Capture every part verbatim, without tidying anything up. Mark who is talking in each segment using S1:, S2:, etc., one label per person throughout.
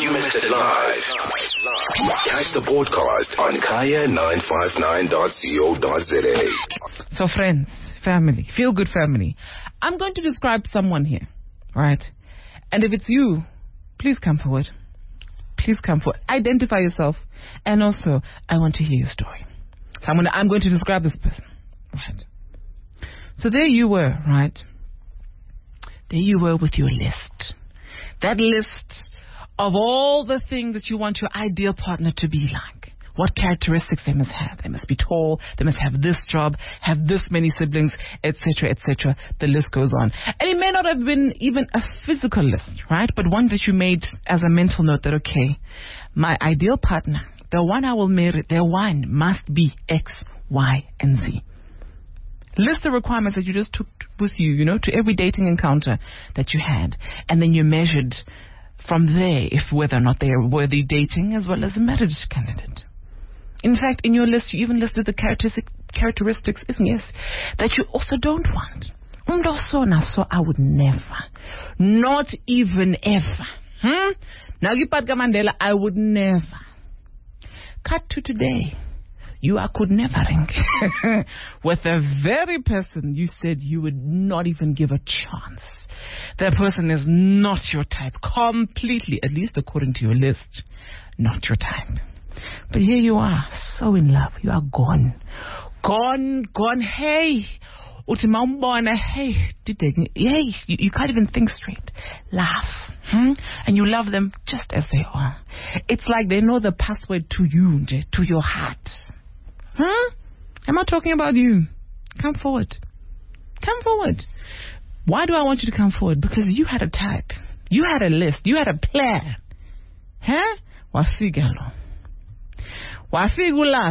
S1: You missed it live. Catch the podcast on kaya nine five nine dot co dot za.
S2: So friends, family, feel good family. I'm going to describe someone here, right? And if it's you, please come forward. Please come forward. Identify yourself. And also, I want to hear your story. So I'm, gonna, I'm going to describe this person, right? So there you were, right? There you were with your list. That list of all the things that you want your ideal partner to be like. What characteristics they must have. They must be tall. They must have this job, have this many siblings, et cetera, et cetera. The list goes on. And it may not have been even a physical list, right? But one that you made as a mental note that, okay, my ideal partner, the one I will marry, the one must be X, Y, and Z. List the requirements that you just took with you, you know, to every dating encounter that you had. And then you measured from there if whether or not they are worthy dating as well as a marriage candidate. In fact, in your list, you even listed the characteristic, characteristics, yes, that you also don't want. So I would never, not even ever. Hmm? Nagipat Mandela, I would never. Cut to today. You are could never ring with the very person you said you would not even give a chance. That person is not your type, completely, at least according to your list, not your type. But here you are, so in love. You are gone. Gone, gone. Hey. Hey. Hey. You, you can't even think straight. Laugh. Hmm? And you love them just as they are. It's like they know the password to you, to your heart. Hmm? Am I talking about you? Come forward. Come forward. Why do I want you to come forward? Because you had a type. You had a list. You had a plan. Huh? Wasigalo. Wafigulaf.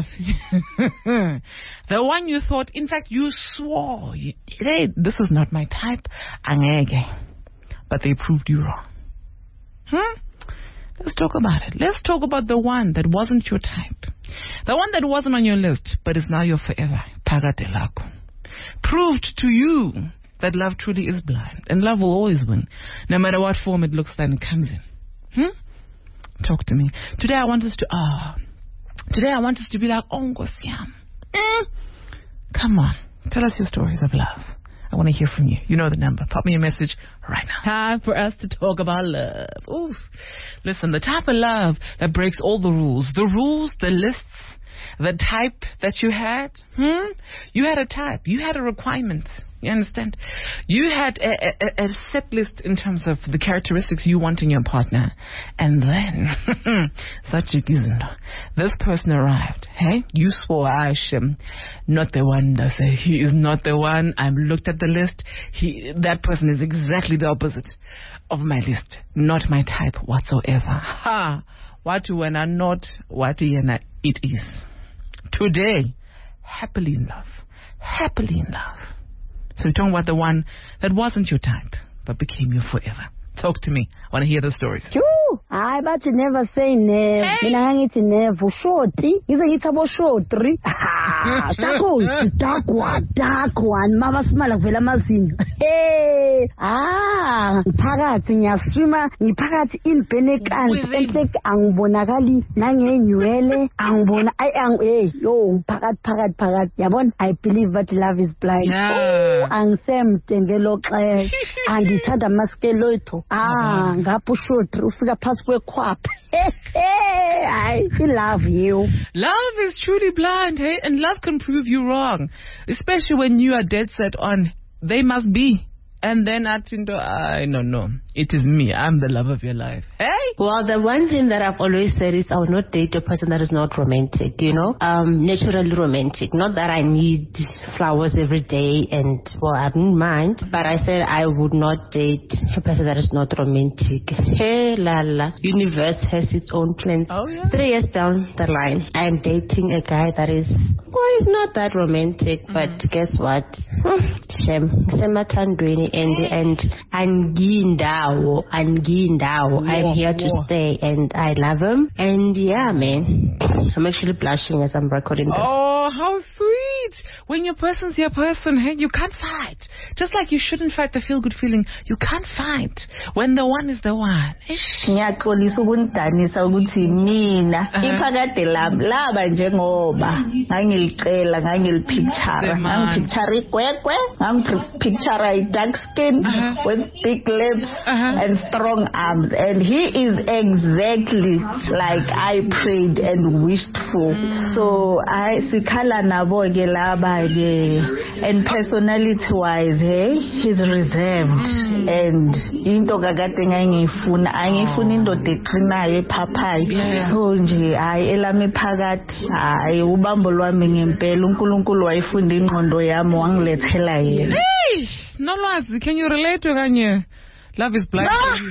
S2: The one you thought, in fact, you swore, you, hey, this is not my type. Angege. But they proved you wrong. Hmm? Let's talk about it. Let's talk about the one that wasn't your type. The one that wasn't on your list, but is now your forever. Pagatelako. Proved to you that love truly is blind. And love will always win, no matter what form it looks like it comes in. Hmm? Talk to me. Today I want us to, ah, oh, today I want us to be like, oh, Ngosiam. Mm. Come on. Tell us your stories of love. I want to hear from you. You know the number. Pop me a message right now. Time for us to talk about love. Oof. Listen, the type of love that breaks all the rules. The rules, the lists, the type that you had. Hmm? You had a type. You had a requirement. You understand? You had a, a, a set list in terms of the characteristics you want in your partner. And then, such a given, this person arrived. Hey, you swore, Ashim, not the one. That say he is not the one. I looked at the list. He, that person is exactly the opposite of my list. Not my type whatsoever. Ha! What when I not what it is. Today, happily in love. Happily in love. So we're talking about the one that wasn't your type, but became your forever. Talk to me. I want to hear the stories.
S3: True. I but you never say never.
S2: Hey.
S3: Mina ngithi never shorty. Ngize ngithi abo shorty. Ha, shako dakwa dakwa mama smala vela mazinyo. Hey. Ah, phakathi ngiyaswima, ngiphakathi inbhenekani, enhle angibonakali nangenywele, angibona ay ang eh yo phakathi phakathi phakathi. Yabona, I believe that love is blind.
S2: Yeah.
S3: Oh, angisemdenge lo xesha. Angithanda maskeloitho. Ah, ngapho short ufika phansi kwekhwapha. I love you.
S2: Love is truly blind, hey? And love can prove you wrong. Especially when you are dead set on they must be. And then I think, I no, no. It is me. I'm the love of your life. Hey?
S4: Well, the one thing that I've always said is I will not date a person that is not romantic, you know? Um, naturally romantic. Not that I need flowers every day and, well, I don't mind. But I said I would not date a person that is not romantic. Hey, la la. Universe has its own plans.
S2: Oh, yeah?
S4: Three years down the line, I'm dating a guy that is, well, he's not that romantic. Mm-hmm. But guess what? Shem. Sematandweni and, and, and Ginda. I'm here to stay and I love him. And yeah, man, I'm actually blushing as I'm recording this.
S2: Oh, how sweet. fight. When your person's your person, hey, you can't fight. Just like you shouldn't fight the feel-good feeling. You can't fight when the one is the one.
S5: Ngiyaxolisa ukunidanisa ukuthi mina iphakade lami laba njengoba ngangilixela ngangilipicture ngangipicture igwegwe ngangipicture dark skin with big lips and strong arms, and he is exactly like I prayed and wished for. So I sikhala nabo ke laba ke, and personality wise, hey, he's reserved and into kakade ngangifuna angifuna indoda eqinayo ephaphayo. So nje hayi elami phakathi hayi ubambo lwami ngempela uNkulunkulu wayifunda ingqondo yami wangilethela yena.
S2: Hey, Nolwazi, can you relate to Kanye? Love is blind.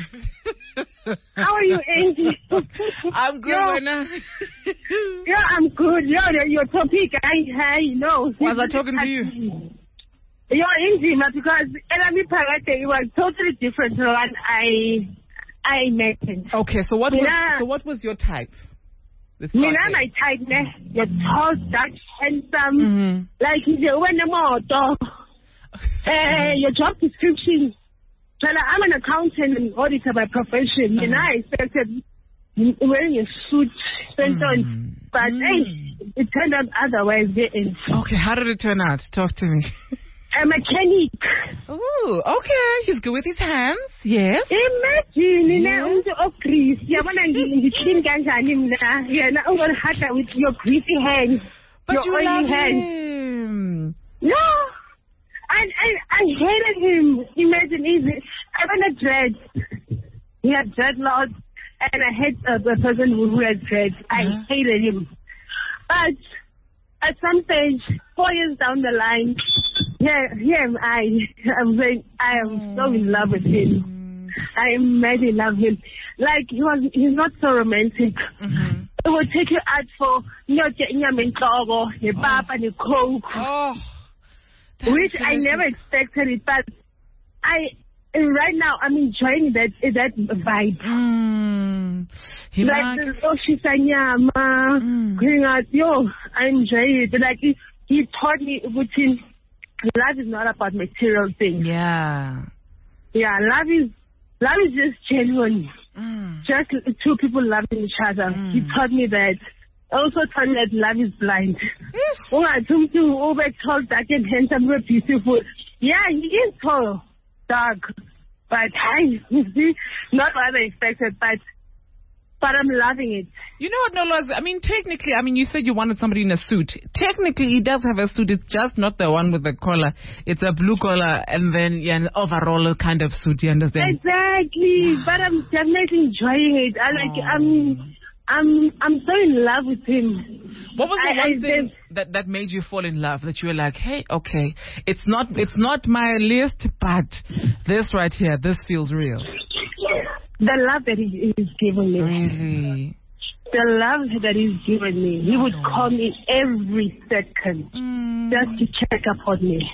S6: No. How are you, Angie?
S2: I'm good,
S6: Yo.
S2: Wena.
S6: Yeah, I'm good. Yo, your topic, I, I know.
S2: Was I talking to you?
S6: Yo, Angie, because Elami Pagate, it was totally different from what I, I imagined.
S2: Okay, so what was,
S6: Mina,
S2: so what was your type?
S6: Mina, my type, ne? You're tall, dark, handsome,
S2: mm-hmm.
S6: like you went a motor. Uh, your job description. Well, I'm an accountant and auditor by profession. Uh-huh. And I expected wearing a suit, mm-hmm. but hey, it turned out otherwise.
S2: Okay, how did it turn out? Talk to me.
S6: A mechanic.
S2: Oh, okay. He's good with his hands. Yes.
S6: Imagine, you know, of grease. Yeah, when I'm in clean ganjan, yeah, now I'm gonna have that with your greasy hands.
S2: But
S6: your
S2: you
S6: oily
S2: love
S6: hands.
S2: him.
S6: No. I, I, I hated him. Imagine, I went a dread. He had dreadlocks, and I hate uh, the person who had dreads. Uh-huh. I hated him. But at some stage, four years down the line, here, here am I. I'm saying I am so in love with him. I madly love him. Like, he was, he's not so romantic. Mm-hmm. It would take you out for, you know, the pap and the coke.
S2: Oh.
S6: Which delicious. I never expected it, but I right now I'm enjoying that that vibe.
S2: Mm.
S6: Like the Oshisanyama, mm. yo, I enjoy it. Like he, he taught me, routine. Love is not about material things.
S2: Yeah,
S6: yeah, love is love is just genuine.
S2: Mm.
S6: Just two people loving each other. Mm. He taught me that. Also taught me that love is blind.
S2: Yes.
S6: Over tall, dark and handsome, very beautiful. Yeah, he is tall, dark, but I not what I expected, but but I'm loving it.
S2: You know what, Nolwazi? I mean, technically, I mean, you said you wanted somebody in a suit. Technically, he does have a suit. It's just not the one with the collar. It's a blue collar and then yeah, an overall kind of suit. You understand?
S6: Exactly. But I'm definitely enjoying it. I like. Oh. I'm. I'm I'm so in love with him.
S2: What was the
S6: I,
S2: one
S6: I
S2: thing that, that made you fall in love? That you were like, hey, okay, it's not it's not my list, but this right here, this feels real.
S6: The love that he, he's given me.
S2: Really?
S6: The love that he's given me. He would call me every second mm. just to check up on me.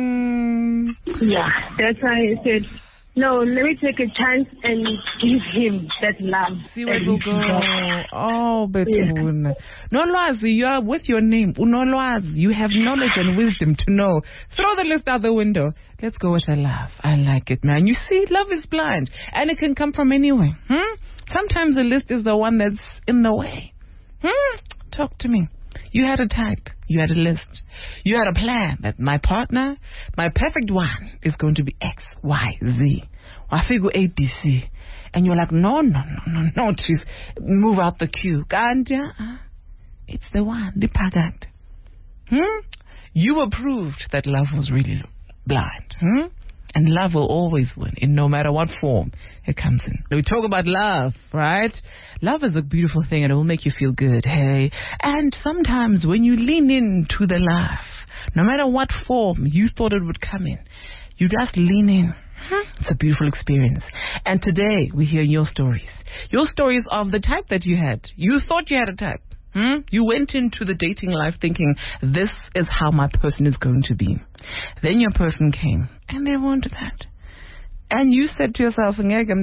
S6: Mm. Yeah, that's why I said, no, let me take a chance and give him that love.
S2: See where we'll go. Oh, Betuna. Yeah. Nolwazi, you are with your name. Unolwazi, you have knowledge and wisdom to know. Throw the list out the window. Let's go with a love. I like it, man. You see, love is blind. And it can come from anywhere. Hmm? Sometimes the list is the one that's in the way. Hmm? Talk to me. You had a type. You had a list. You had a plan that my partner, my perfect one, is going to be X, Y, Z. Wafigu A, B, C. And you're like, no, no, no, no, no, chief. Move out the queue. Ganja, uh, it's the one, the pagat. Hmm? You approved that love was really blind. Hmm? And love will always win, in no matter what form it comes in. We talk about love, right? Love is a beautiful thing and it will make you feel good, hey? And sometimes when you lean into the love, no matter what form you thought it would come in, you just lean in. It's a beautiful experience. And today we hear your stories. Your stories of the type that you had. You thought you had a type. Hmm? You went into the dating life thinking, this is how my person is going to be. Then your person came, and they weren't that. And you said to yourself,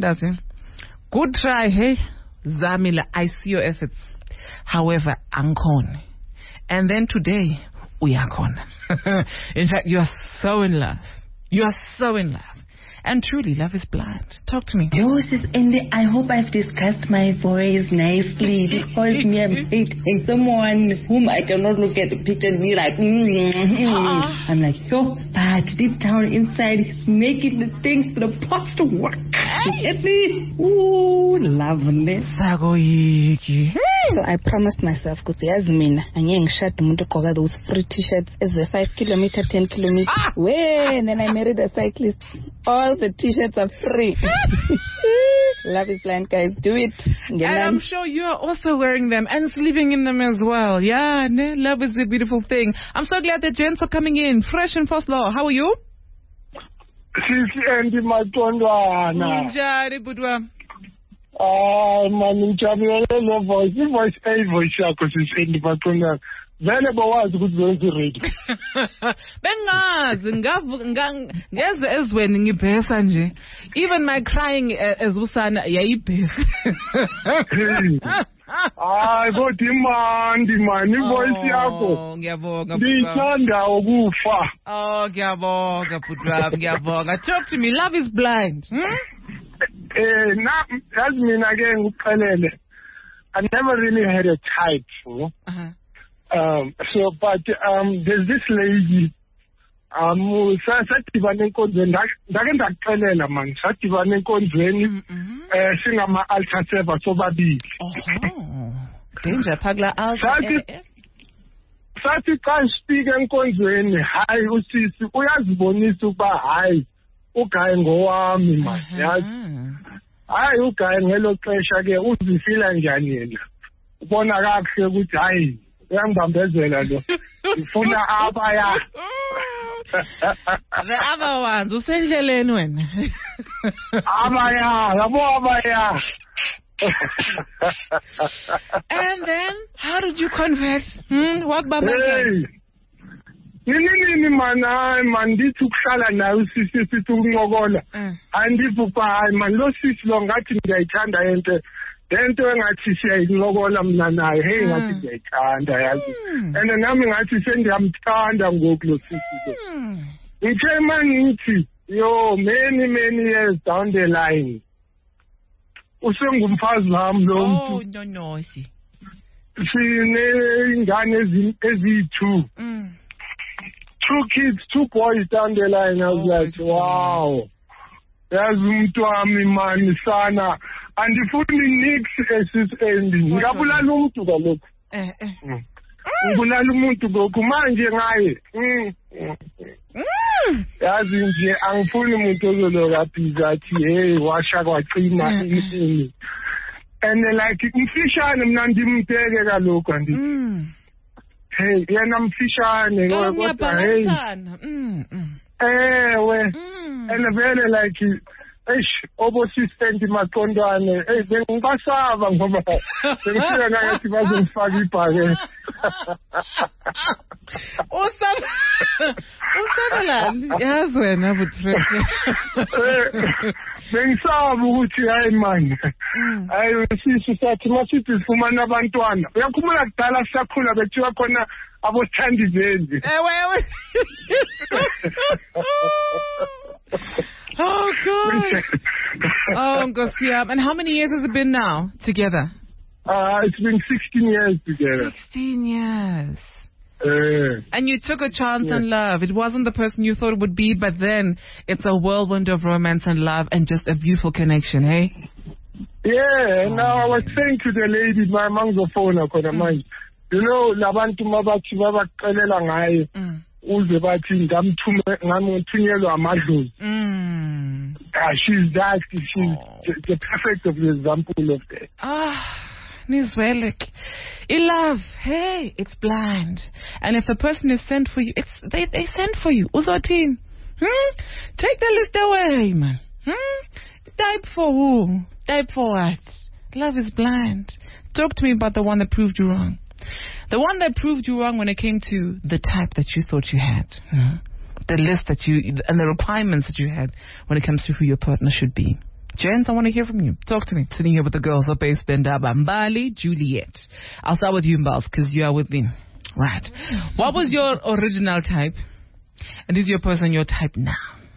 S2: good try, hey, Zamila, I see your efforts. However, Ankon. And then today, uyakhona. In fact, you are so in love. You are so in love. And truly, love is blind. Talk to me.
S7: Yo, sis Andy, I hope I've discussed my voice nicely because me, I'm dating someone whom I cannot look at the picture and be like, mm-hmm. uh-uh. I'm like, yo, but deep down inside, he's making the things for the pots to work. Get me? Ooh, lovely.
S5: So I promised myself, because as mina, angeke ngishade umuntu ogqoka those free t-shirts as a five kilometer, ten kilometer. Ah! When then I married a cyclist, all the t-shirts are free. Love is blind, guys. Do it.
S2: And I'm sure you are also wearing them and sleeping in them as well. Yeah, ne? Love is a beautiful thing. I'm so glad the gents are coming in. Fresh and Foslo. How are you?
S8: Sisi Andy Matondwana.
S2: Njari budwa.
S8: Ah, man, ngijabulele le voice. I voice a voice yakho Sisi Andy Matondwana. Vele bawazi ukuthi wenze ready.
S2: Bengazi ngeze ezweni ngibhesa nje. Even my crying as usana yayibhesa.
S8: Hayi kodwa imandi man, ivoice yakho.
S2: Ngiyabonga.
S8: Ngithanda ukufa.
S2: Oh, ngiyabonga budwa, ngiyabonga. Talk to me. Love is blind. Hmm?
S8: Eh, na as mina ke ngikuxelele. I never really had a type, you know. Uh-huh. Um, so, but um, there's this lady. Um, sadibana enkonzweni ndake ndakuxelela man, sadibana enkonzweni eh singama altar server sobabili.
S2: Oh, danger phakla altar.
S8: Sathi xa speak enkonzweni, hayi usisi uyazibonisa ukuba hayi ugaye ngowami man, yazi. Hayi ugaye ngelo xesha ke uzifila njani yena. Ubona kakuhle ukuthi hayi uyangibambezela lo. Ngifuna abaya.
S2: The other ones, usendleleni wena.
S8: Abaya, labo abaya.
S2: And then, how did you convert? Hmm? What baba?
S8: Hey. Nini nini mana man ndithi ukuhlala nawe sisi sithi ukuncokola. Andivuka hayi man lo sisi lo ngathi ngiyayithanda yento. Lento engathi siyayincokola mina naye hey ngathi ngiyayithanda yazi. And nami ngathi sengiyamthanda ngoku lo sisi lo. Ngithe mangithi yo many many years down the line. Usengumfazi wami lo muntu.
S2: Oh no no si.
S8: Sine ingane ezi-two. Mm. Two kids, two boys down the line. I was oh, like, wow. Yazi umuntu wami man sana. Andifuni nix esisending. Ngabulala umuntu kalokho. Eh eh. Ngibulala umuntu goku manje ngaye. Yazi nje angifuni umuntu ozoloka pizza athi hey washa kwacima ini. And like mfishane mina ndimteke kalokho andi. Hey yena mfishane kodwa hey. Mm. Ewe. And vele like eish obosistent Matondwane hey bengibasaba ngoba bengifika ngathi bazongifaka ibhake.
S2: Usaba usaba yazi wena buthreshe.
S8: Bengisaba ukuthi hayi man. Hayi sisi sathi masithi sifumana abantwana. Uyakhumula kudala sisakhula bethiwa khona abothandi zenzi.
S2: Ewe ewe. Oh, God. Oh, Ngosiam. And how many years has it been now together?
S8: Uh, it's been sixteen years together.
S2: sixteen years.
S8: Uh,
S2: and you took a chance
S8: yeah.
S2: on love. It wasn't the person you thought it would be, but then it's a whirlwind of romance and love and just a beautiful connection, hey?
S8: Yeah, and now I was saying to the lady, my mango phone, mm. you know, labantu mabathi babaqelela ngaye. Uze bathi ngamthunyelwa amadlozi. Mm. Ah, she's that. She's oh. the, the perfect of the example of that.
S2: Ah, Nizwelik. In love, hey, it's blind. And if a person is sent for you, it's they they send for you. Uzotin. Hmm? Take the list away, man. Hmm? Type for who? Type for what? Love is blind. Talk to me about the one that proved you wrong. The one that proved you wrong when it came to the type that you thought you had. Mm-hmm. The list that you, and the requirements that you had when it comes to who your partner should be. Jens, I want to hear from you. Talk to me. Sitting here with the girls of Base Bendaba. Mbali, Juliet. I'll start with you, Mbals, because you are with me. Right. What was your original type? And is your person your type now?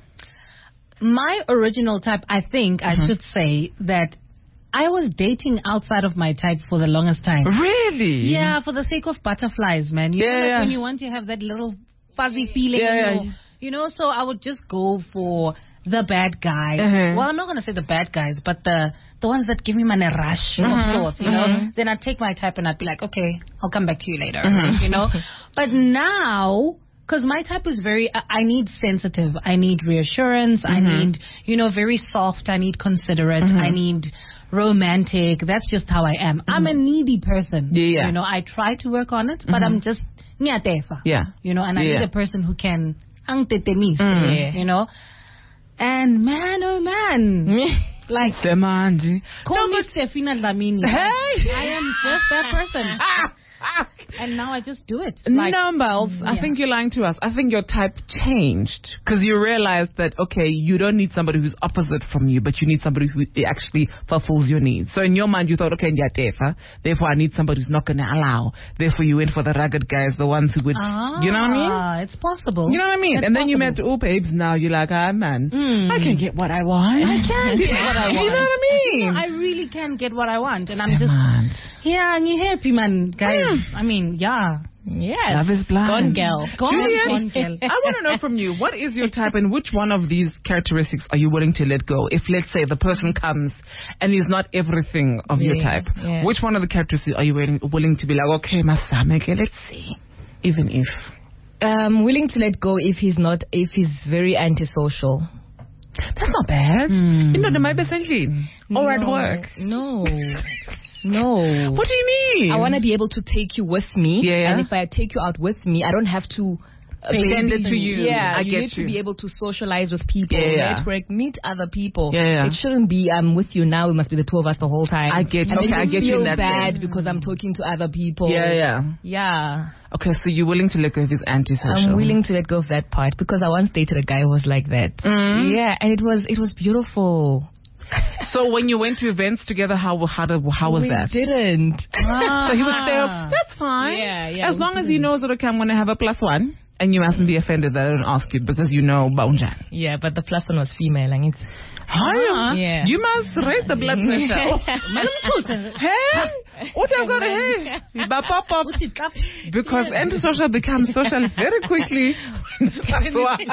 S9: My original type, I think mm-hmm. I should say that I was dating outside of my type for the longest time.
S2: Really?
S9: Yeah, for the sake of butterflies, man. You
S2: yeah,
S9: know, like
S2: yeah.
S9: when you want to have that little fuzzy feeling,
S2: yeah,
S9: you know,
S2: yeah.
S9: you know, so I would just go for the bad guy.
S2: Uh-huh.
S9: Well, I'm not going to say the bad guys, but the the ones that give me man a rush
S2: uh-huh.
S9: of sorts, you
S2: uh-huh.
S9: know. Then I'd take my type and I'd be like, okay, I'll come back to you later,
S2: uh-huh.
S9: you know. But now, because my type is very, I, I need sensitive, I need reassurance, uh-huh. I need, you know, very soft, I need considerate, uh-huh. I need romantic. That's just how I am. Uh-huh. I'm a needy person.
S2: Yeah, yeah.
S9: You know, I try to work on it, but uh-huh. I'm just nyatefa.
S2: Yeah.
S9: You know, and I
S2: yeah.
S9: need a person who can ang tetemis,
S2: mm.
S9: you know. And man, oh man, like
S2: Semanji.
S9: call
S2: no,
S9: me Stefina Dlamini.
S2: Hey,
S9: I am just that person. And now I just do it.
S2: Like,
S9: like,
S2: no, Miles, yeah. I think you're lying to us. I think your type changed because you realized that, okay, you don't need somebody who's opposite from you, but you need somebody who actually fulfills your needs. So in your mind, you thought, okay, yeah, therefore I need somebody who's not going to allow. Therefore you went for the rugged guys, the ones who would,
S9: ah,
S2: you know what I mean?
S9: It's possible.
S2: You know what I mean?
S9: It's
S2: and then
S9: possible.
S2: you met, oh, babes, now you're like, ah, man,
S9: mm.
S2: I can get what I want.
S9: I can get what I want.
S2: You know what I mean?
S9: You know, I really can get what I want. And I'm just,
S2: Demand.
S9: yeah, and you're happy, man, guys. Mm. I mean, yeah.
S2: Yes. Love is blind.
S9: Gone girl. Gone,
S2: Juliet,
S9: gone girl.
S2: I want to know from you, what is your type and which one of these characteristics are you willing to let go? If, let's say, the person comes and is not everything of
S7: yeah,
S2: your type,
S7: yeah.
S2: which one of the characteristics are you willing, willing to be like, okay, Masameke, let's see, even if?
S7: I'm willing to let go if he's not, if he's very antisocial.
S2: That's not bad.
S7: Mm.
S2: You know, the might be essentially, or
S7: no,
S2: at work.
S7: No. No.
S2: What do you mean?
S7: I want to be able to take you with me.
S2: Yeah.
S7: And if I take you out with me, I don't have to uh,
S2: pretend it to you.
S7: Yeah,
S2: I
S7: you
S2: get
S7: need
S2: you.
S7: to be able to socialize with people,
S2: Yeah, yeah.
S7: network, meet other people.
S2: Yeah, yeah.
S7: It shouldn't be I'm with you now. We must be the two of us the whole time.
S2: I get you.
S7: And
S2: Okay,
S7: then
S2: I get you
S7: feel
S2: in that
S7: bad
S2: way.
S7: because I'm talking to other people.
S2: Yeah, yeah.
S7: Yeah.
S2: Okay, so you're willing to let go of his antisocial.
S7: I'm willing to let go of that part because I once dated a guy who was like that.
S2: Mm.
S7: Yeah, and it was it was beautiful.
S2: So when you went to events together, how how did, how was
S7: we
S2: that?
S7: didn't.
S2: Ah. So he would say, oh, that's fine.
S7: Yeah, yeah.
S2: As long as he knows that, okay, I'm going to have a plus one. And you mustn't be offended that I don't ask you because you know Bounjan.
S7: Yeah, but the plus one was female. And it's,
S2: Hi,
S7: yeah.
S2: You must raise the blood pressure. Hey, what I've got hey, but pop up because antisocial becomes social very quickly. That's why.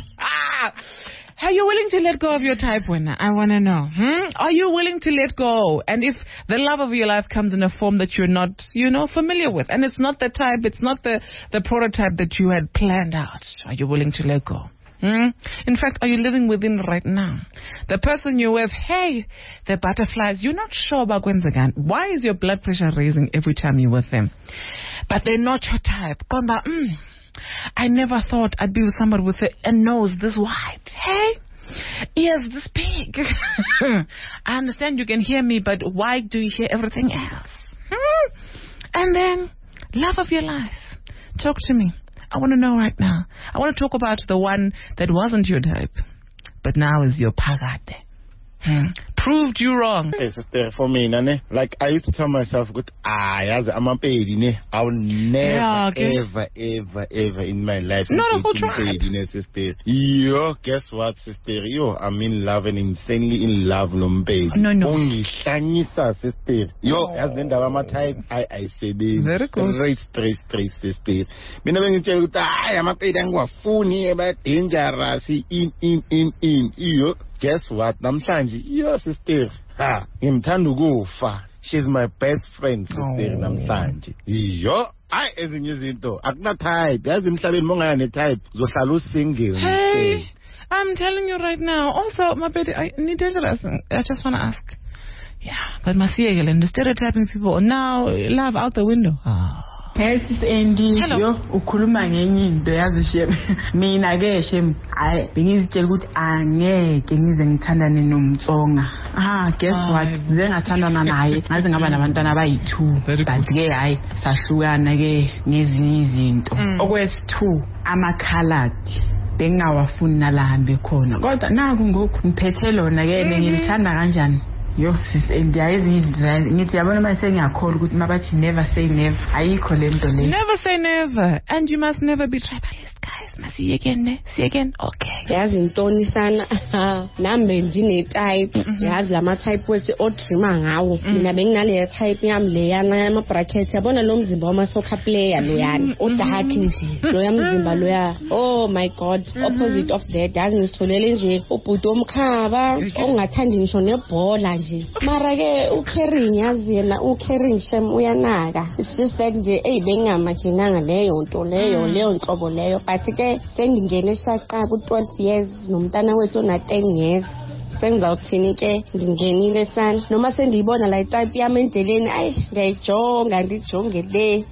S2: Are you willing to let go of your type, winner? I want to know. Hmm? Are you willing to let go? And if the love of your life comes in a form that you're not, you know, familiar with, and it's not the type, it's not the, the prototype that you had planned out, are you willing to let go? Hmm? In fact, are you living within right now? The person you're with, hey, the butterflies, you're not sure about Gwenzagan. Why is your blood pressure raising every time you're with them? But they're not your type. Komba, mm. I never thought I'd be with somebody with a, a nose this wide. Hey, ears this big. I understand you can hear me, but why do you hear everything else? Hmm? And then, love of your life. Talk to me. I want to know right now. I want to talk about the one that wasn't your type, but now is your pagate. Hmm. Proved you wrong.
S10: Hey, sister, for me, nane, like I used to tell myself, "Good, ah, yes, I'm a paid, ne. I will never,
S2: yeah, okay.
S10: ever, ever, ever in my life
S2: not a whole
S10: paid, ne, sister. Yo, guess what, sister? Yo, I'm in love and insanely in love, no paid.
S2: No, no.
S10: Only shanyisa, sister. Yo, as then the mama type, I, I say this.
S2: Very good.
S10: Straight, straight, straight, sister. Me never going to tell you, ah, I'm a paid and go funny about dangerous, in, in, in, in. Yo. Guess what? Namhlanje, your sister, ha, ngimthanda ukufa. She's my best friend, sister, oh. Namhlanje. Yo, I ezinye izinto akuna type. Yazi emhlabeni mongaya ne type, uzohlala usingle.
S2: Hey, I'm telling you right now. Also, my baby, I need to I just want to ask. Yeah, but Masiyekele and the stereotyping people now love out the window. Ah.
S11: Hey, Sister Andy, yo ukhuluma ngenye into yazi shem. Mina ke shem, hayi bengizitshela ukuthi angeke ngize ngithandane nomtsonga. Ah, guess what? Ngize ngathandana naye, ngaze ngaba nabantwana abayi-two. But ke hayi sahlukana ke ngezinye izinto. Okwesi-two, amakhaladi. Bengawafuni nalahambe khona. Kodwa naku ngoku ngiphethe lona ke ngilithanda kanjani. yo sis ndiyazi ngizidesign ngithi yabona mase ngiyakhola ukuthi mabathi never say never ayikho lento le.
S2: Never say never, and you must never be tribalist, guys. Must see again, ne? See again. Okay.
S12: Yazi intoni sana nambe ndine type yazi lama type wethi odrima ngawo mina benginale type yami le yana yama bracket yabona lo mzimba wama soccer player lo yana udark nje lo yamzimba lo ya oh my god opposite of that yazi ngisitholele nje ubhuti omkhaba ongathandi ngisho nebhola nje mara ke ucaring yazi yena ucaring shem uyanaka it's just that nje hey bengamajenanga leyo nto leyo leyo nhlobo leyo but ke sengingene eshaqa ku twelve years nomntana wethu na ten years sengizawuthini ke ndingenile sana noma sendiyibona la type yami endleleni ayi ngiyayijonga ndijonge le.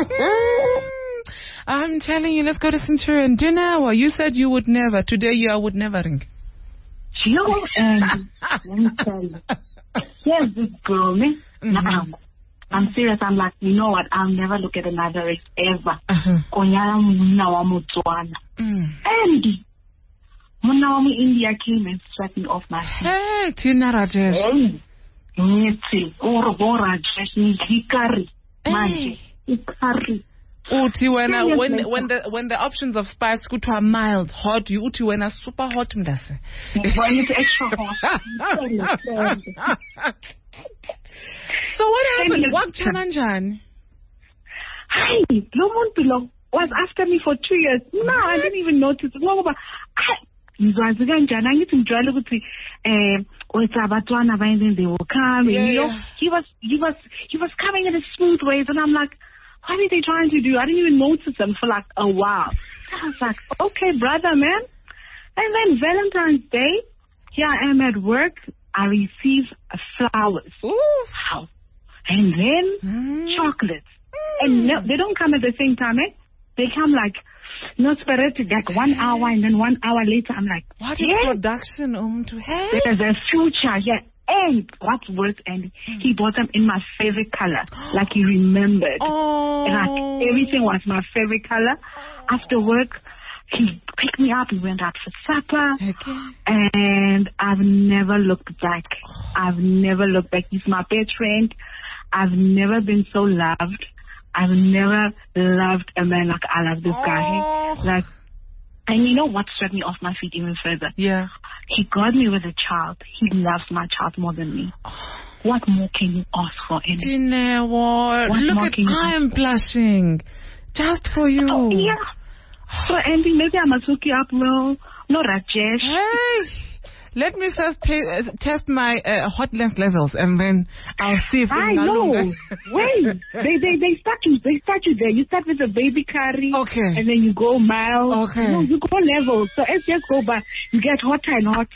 S2: I'm telling you, let's go to Centurion. Dinawa, you said you would never. Today you are would never ring.
S13: You know, um, let me tell you. Here's this girl, me. Mm-hmm. I'm serious. I'm like, you know what? I'll never look at another race ever. Konyala muna wa Motswana. And muna wa India came and swept me off my feet.
S2: Hey, Tina Rajesh.
S13: Hey, Niti, Oro Rajesh, ni hikari, manje, hikari.
S2: Uti wena when when the when the options of spice go to a mild hot, you uti wena super hot mdase.
S13: When it's extra hot.
S2: So what happened? What chamanjan?
S13: Hi, lo muntu lo was after me for two years. No, I didn't even notice. No, but ngizwazi kanjani angithi njalo ukuthi eh wethabatwana bayini they will come. You know, he was he was he was coming in a smooth ways, and I'm like, what are they trying to do? I didn't even notice them for like a while. I was like, okay, brother, man. And then Valentine's Day, here I am at work. I receive flowers. Ooh. Wow. And then mm. chocolates. Mm. And no, they don't come at the same time, eh? They come like, no sporadic, like one hour and then one hour later. I'm like,
S2: what yeah. a production um, to have?
S13: There's a future, yeah. And what's worse, Andy, mm. he bought them in my favorite color. Like he remembered.
S2: Oh.
S13: Like everything was my favorite color. After work, he picked me up. We went out for supper.
S2: Okay.
S13: And I've never looked back. I've never looked back. He's my best friend. I've never been so loved. I've never loved a man like I love this
S2: oh.
S13: guy. Like, and you know what struck me off my feet even further?
S2: Yeah.
S13: He got me with a child. He loves my child more than me. Oh. What more can you ask for, Andy?
S2: Dinero, look at I am blushing. Just for you.
S13: Oh, yeah. So, Andy, maybe I must hook you up, well. No, Rajesh.
S2: Hey, let me first t- uh, test my uh, hotness levels, and then I'll see if
S13: I know. Wait, they they they start you they start you there. You start with a baby curry,
S2: okay,
S13: and then you go mild.
S2: Okay,
S13: no, you go levels. So as you go by, you get hotter and hot.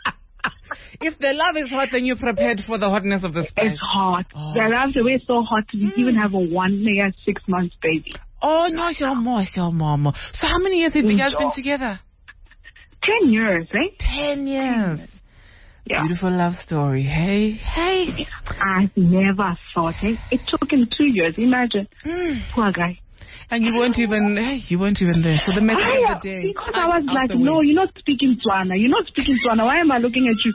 S2: If the love is hot, then you're prepared for the hotness of the spice.
S13: It's hot.
S2: Oh.
S13: The love the way so hot. We mm. even have a one year six months baby.
S2: Oh no, your mom, your mom. So how many years have you guys been together?
S13: Ten years, eh?
S2: Ten years.
S13: Yeah.
S2: Beautiful love story. Hey, hey.
S13: I never thought it. It took him two years. Imagine.
S2: Mm.
S13: Poor guy.
S2: And you weren't even, hey, you weren't even there. So the message
S13: I,
S2: of the day.
S13: Because I was like, no, you're not speaking Tswana. You're not speaking Tswana. Why am I looking at you?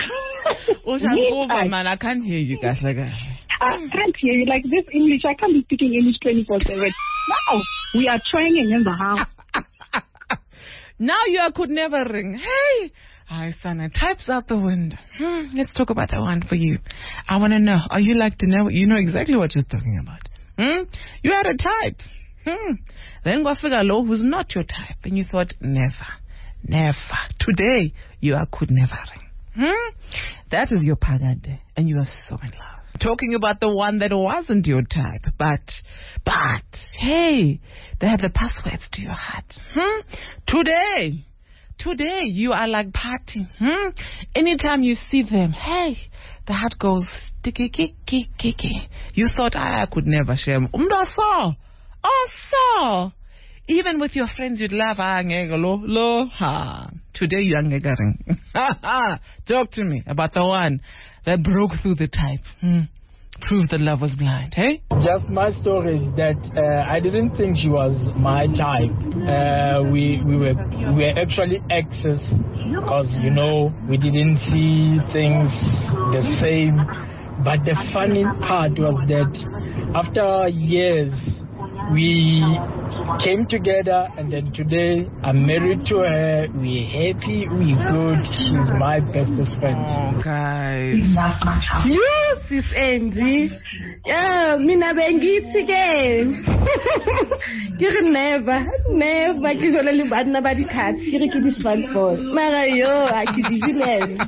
S2: over, man. I can't hear you guys like that.
S13: I can't hear you. Like this English, I can't be speaking English twenty-four seven. No, we are training in the house.
S2: Now you could never ring. Hey, hi, son. Types out the window. Hmm, let's talk about that one for you. I want to know, are you like to know? You know exactly what she's talking about. Hmm? You had a type. Hmm. Then go figure low who's not your type. And you thought, never, never. Today, you are could never ring. Hmm? That is your pagade. And you are so in love. Talking about the one that wasn't your type, but, but, hey, they have the passwords to your heart. Hmm? Today, today, you are like party. Hmm? Anytime you see them, hey, the heart goes sticky, kiki, kiki. You thought, I, I could never share. Umda saw. Oh, so. Even with your friends, you'd laugh. Ah, lo, lo, ha. Today, you are ngegaring. Talk to me about the one that broke through the type. Hmm. prove that love was blind, hey?
S14: Just my story is that uh, I didn't think she was my type. Uh, we we were we were actually exes because, you know, we didn't see things the same. But the funny part was that after years, we came together, and then today I'm married to her. We're happy, we're good. She's my bestest friend.
S2: Oh, guys.
S15: Yes, it's Andy. Yeah, mina bengithi ke. Kiri never, never kizola li bana ba dikhatsi. Kiri ke di smart boy. Mara yo, akidivile.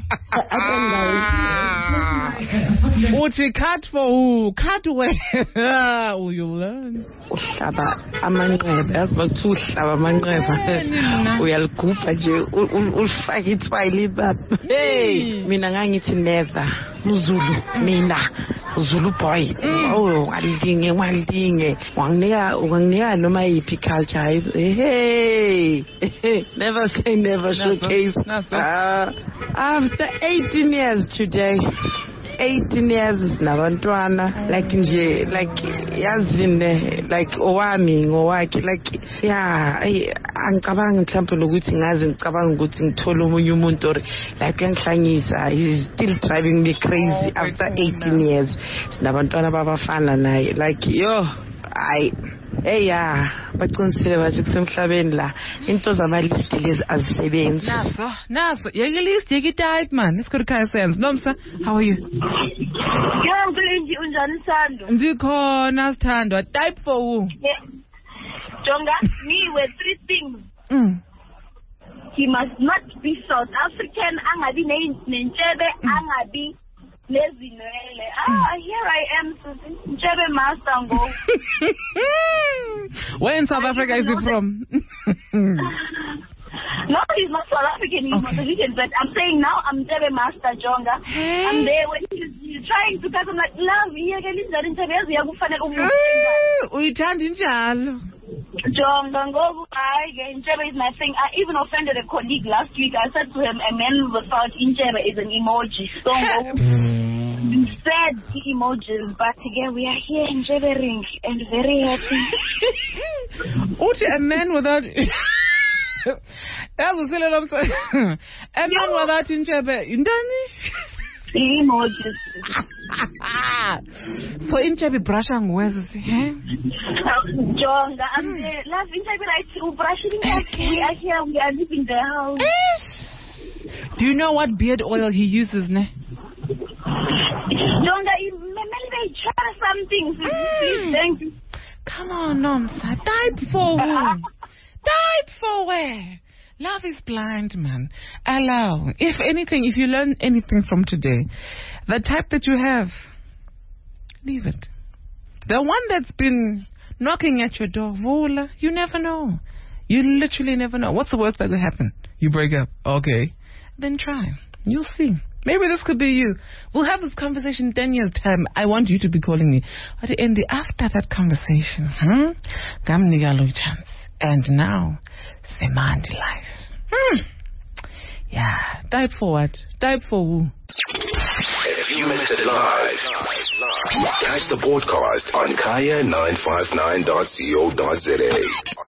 S2: Uthi cut for who? Cut away. Oh, you learn.
S11: Uhlaba amanqeba yazi uhlaba amanqeba uyaligubha nje ulifaka ithwayile baba. Hey, mina ngangithi never uZulu mina Zulu boy. Oh, ngalilinge ngalilinge. Wanginika wanginika noma yipi culture. Hey. Never say never, showcase. Uh, after eighteen years today. eighteen years nabantwana like nje like yazine like owami ngowakhe like yeah angicabanga mhlawumbe lokuthi ngaze ngicabanga ukuthi ngithola umunye umuntu or like engihlangisa he's still driving me crazy after eighteen years nabantwana babafana naye like yo I hey yeah baqinisile bathi kusemhlabeni la into zamalist lezi azisebenzi
S2: naso naso yeke list yeke type man isikhona sense nomsa how are you
S6: yeah ngilindi unjani Sando
S2: ndikhona sithandwa type for who
S6: Jonga me with three things
S2: mm.
S6: He must not be South African angabi nentshebe angabi lezinwele. Ah, here I am, Ntshebe Master Ngo.
S2: Where in South Africa is he from?
S6: No, he's not South African, he's okay. Mozambican, but I'm saying now I'm Ntshebe Master Jonga. Hey. I'm there when he's, he's trying to cut, I'm like, love,
S2: uyithanda injalo.
S6: Jonga Ngo, Ntshebe is my thing. I even offended a colleague last week. I said to him, a man without Ntshebe is an emoji. So said emojis, but again we are here in Ntshebe and very happy.
S2: Uthi a man without a man without Ntshebe indani
S6: emojis.
S2: So Ntshebe brush angwezi eh
S6: Jonga I'm there love Ntshebe right brushing we are here we are leaving the house.
S2: Do you know what beard oil he uses ne?
S6: Jonga, maybe try something. Please, thank you.
S2: Come on, Nomsa. Type for who? Type for where? Love is blind, man. Allow. If anything, if you learn anything from today, the type that you have, leave it. The one that's been knocking at your door, voila, you never know. You literally never know. What's the worst that could happen? You break up. Okay. Then try. You'll see. Maybe this could be you. We'll have this conversation in ten years' time. I want you to be calling me. But in the after that conversation, hmm? Gamnigalo chance. And now, Semandi life. Hmm. Yeah. Type for what? Type for who?
S1: If you missed it live, catch the podcast on kaya nine five nine dot co dot za.